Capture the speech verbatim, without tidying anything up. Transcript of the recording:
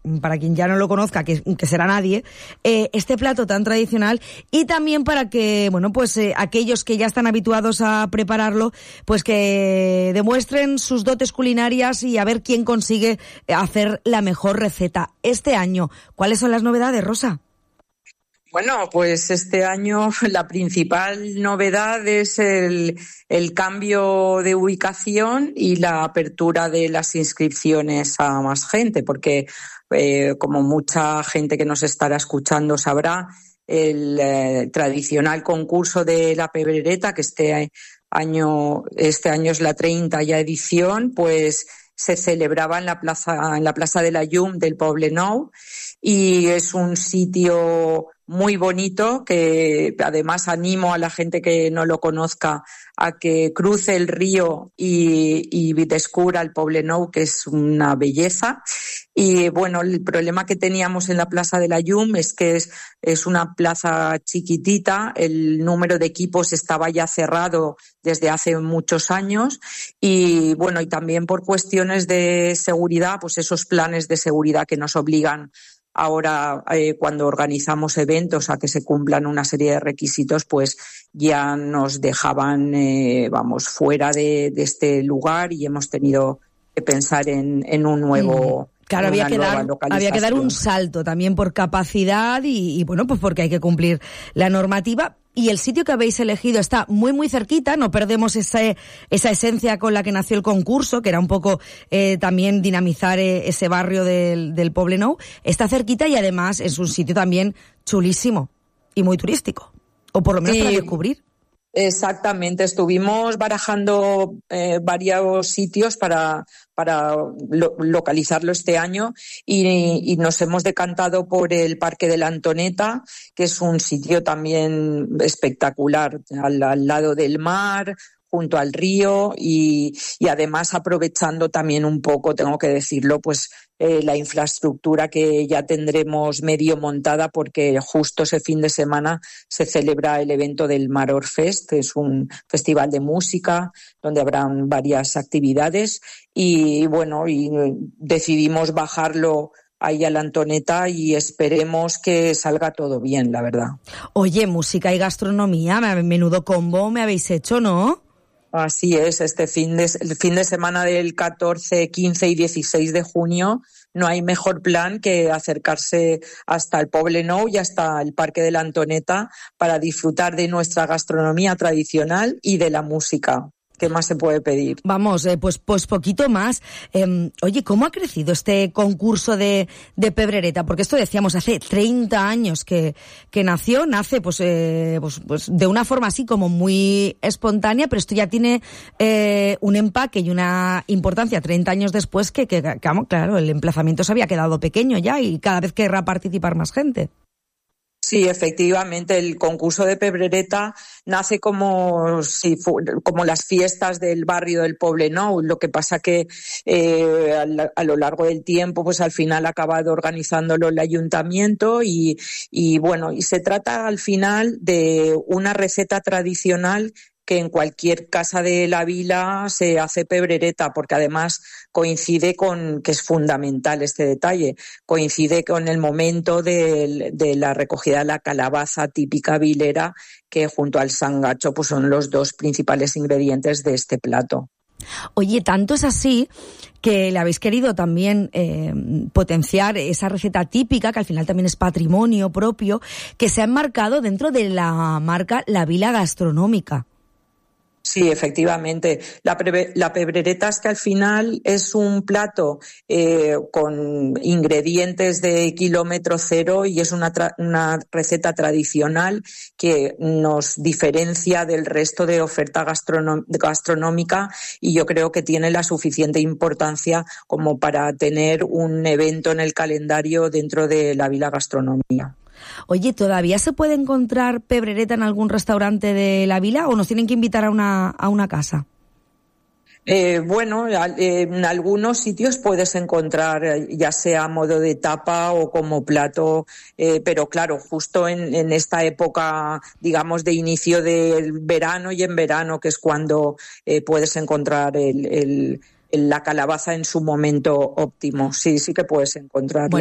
para quien ya no lo conozca, que, que será nadie, eh, este plato tan tradicional, y también para que, bueno, pues eh, aquellos que ya están habituados a prepararlo, pues que demuestren sus dotes culinarias y a ver quién consigue hacer la mejor receta. Este año, ¿cuáles son las novedades, Rosa? Bueno, pues este año la principal novedad es el, el cambio de ubicación y la apertura de las inscripciones a más gente, porque eh, como mucha gente que nos estará escuchando sabrá, el eh, tradicional concurso de la Pebrereta, que este año, este año es la treinta ya edición, pues se celebraba en la plaza, en la Plaza de la Llum del Poblenou, y es un sitio muy bonito que además animo a la gente que no lo conozca a que cruce el río y, y descubra el Poblenou, que es una belleza. Y bueno, el problema que teníamos en la Plaza de la Llum es que es, es una plaza chiquitita, el número de equipos estaba ya cerrado desde hace muchos años, y bueno, y también por cuestiones de seguridad, pues esos planes de seguridad que nos obligan ahora eh, cuando organizamos eventos a que se cumplan una serie de requisitos, pues ya nos dejaban, eh, vamos, fuera de, de este lugar, y hemos tenido que pensar en, en un nuevo... Mm. Claro, había que, dar, había que dar un salto también por capacidad y, y bueno, pues porque hay que cumplir la normativa. Y el sitio que habéis elegido está muy, muy cerquita, no perdemos esa, esa esencia con la que nació el concurso, que era un poco eh, también dinamizar eh, ese barrio del, del Poblenou. Está cerquita y además es un sitio también chulísimo y muy turístico, o por lo menos sí, para descubrir. Exactamente, estuvimos barajando eh, varios sitios para, para lo, localizarlo este año, y, y nos hemos decantado por el Parque de la Antoneta, que es un sitio también espectacular, al, al lado del mar, junto al río, y, y además aprovechando también un poco, tengo que decirlo, pues eh, la infraestructura que ya tendremos medio montada, porque justo ese fin de semana se celebra el evento del Maror Fest, que es un festival de música donde habrán varias actividades, y bueno, y decidimos bajarlo ahí a la Antoneta y esperemos que salga todo bien, la verdad. Oye, música y gastronomía, menudo combo me habéis hecho, ¿no? Así es, este fin de, el fin de semana del catorce, quince y dieciséis de junio no hay mejor plan que acercarse hasta el Poblenou y hasta el Parque de la Antoneta para disfrutar de nuestra gastronomía tradicional y de la música. ¿Qué más se puede pedir? Vamos, eh, pues pues poquito más. Eh, oye, ¿cómo ha crecido este concurso de, de Pebrereta? Porque esto decíamos hace treinta años que, que nació, nace pues, eh, pues, pues de una forma así como muy espontánea, pero esto ya tiene eh, un empaque y una importancia treinta años después que, que, que, claro, el emplazamiento se había quedado pequeño ya y cada vez querrá participar más gente. Sí, efectivamente, el concurso de Pebrereta nace como si fu- como las fiestas del barrio del Poblenou. Lo que pasa que eh, a, a lo largo del tiempo, pues al final ha acabado organizándolo el ayuntamiento y, y bueno, y se trata al final de una receta tradicional que en cualquier casa de la vila se hace Pebrereta, porque además coincide con, que es fundamental este detalle, coincide con el momento de, de la recogida de la calabaza típica vilera, que junto al sangacho pues son los dos principales ingredientes de este plato. Oye, tanto es así que le habéis querido también eh, potenciar esa receta típica, que al final también es patrimonio propio, que se ha enmarcado dentro de la marca La Vila Gastronómica. Sí, efectivamente. La, pre- la pebrereta es que al final es un plato eh, con ingredientes de kilómetro cero y es una, tra- una receta tradicional que nos diferencia del resto de oferta gastronom- gastronómica, y yo creo que tiene la suficiente importancia como para tener un evento en el calendario dentro de la Vila Gastronomía. Oye, ¿todavía se puede encontrar pebrereta en algún restaurante de la vila o nos tienen que invitar a una, a una casa? Eh, bueno, en algunos sitios puedes encontrar, ya sea a modo de tapa o como plato, eh, pero claro, justo en, en esta época, digamos, de inicio del verano y en verano, que es cuando eh, puedes encontrar el, el, la calabaza en su momento óptimo. Sí, sí que puedes encontrarlo. Bueno.